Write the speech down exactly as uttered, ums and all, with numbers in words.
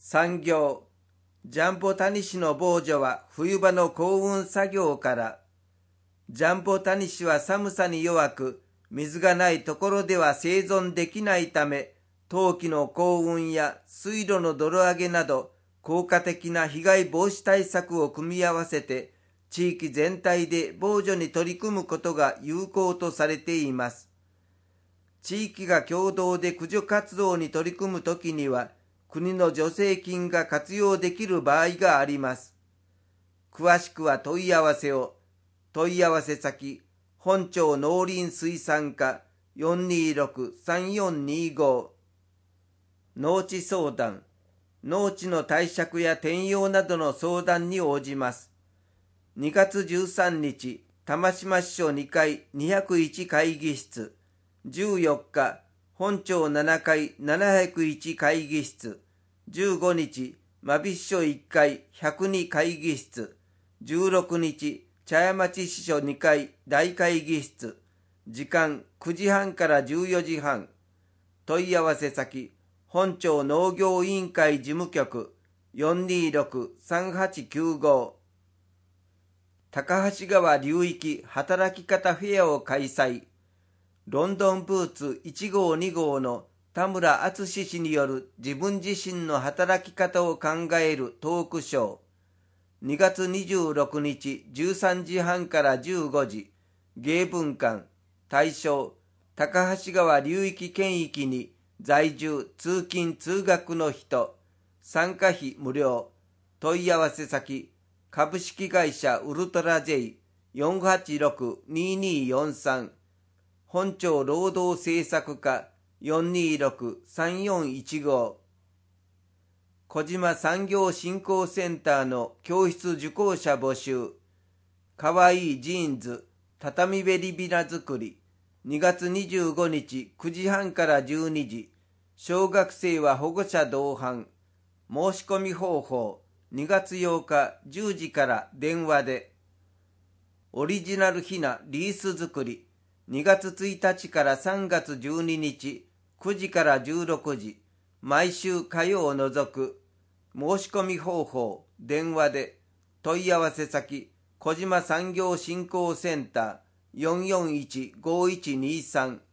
産業、ジャンボタニシの防除は冬場の耕運作業から。ジャンボタニシは寒さに弱く、水がないところでは生存できないため、冬季の耕運や水路の泥上げなど、効果的な被害防止対策を組み合わせて、地域全体で防除に取り組むことが有効とされています。地域が共同で駆除活動に取り組むときには、国の助成金が活用できる場合があります。詳しくは問い合わせを。問い合わせ先、本町農林水産課 よんにーろくさんよんにーご。農地相談、農地の貸借や転用などの相談に応じます。にがつじゅうさんにち、玉島支所にかいにひゃくいち会議室、じゅうよっか、本町ななかいななひゃくいち会議室、じゅうごにち、真備支所いっかいひゃくに会議室、じゅうろくにち、茶屋町支所にかい大会議室、時間くじはんからじゅうよじはん。問い合わせ先、本町農業委員会事務局 よんにーろくさんはちきゅうご。高橋川流域働き方フェアを開催。ロンドンブーツいちごうにごうの田村敦氏による自分自身の働き方を考えるトークショー。にがつにじゅうろくにちじゅうさんじはんからじゅうごじ、芸文館、対象、高橋川流域圏域に在住通勤通学の人、参加費無料、問い合わせ先、株式会社ウルトラ ジェイ よんはちろくにーにーよんさん、本町労働政策課 よんにーろくさんよんいちご。小島産業振興センターの教室受講者募集。かわいいジーンズ、畳べりびな作り。にがつにじゅうごにちくじはんからじゅうにじ。小学生は保護者同伴。申し込み方法。にがつようかじゅうじから電話で。オリジナルひなリース作り。にがつついたちからさんがつじゅうににちくじからじゅうろくじ。毎週火曜を除く。申し込み方法、電話で。問い合わせ先、小島産業振興センター よんよんいちごいちにさん。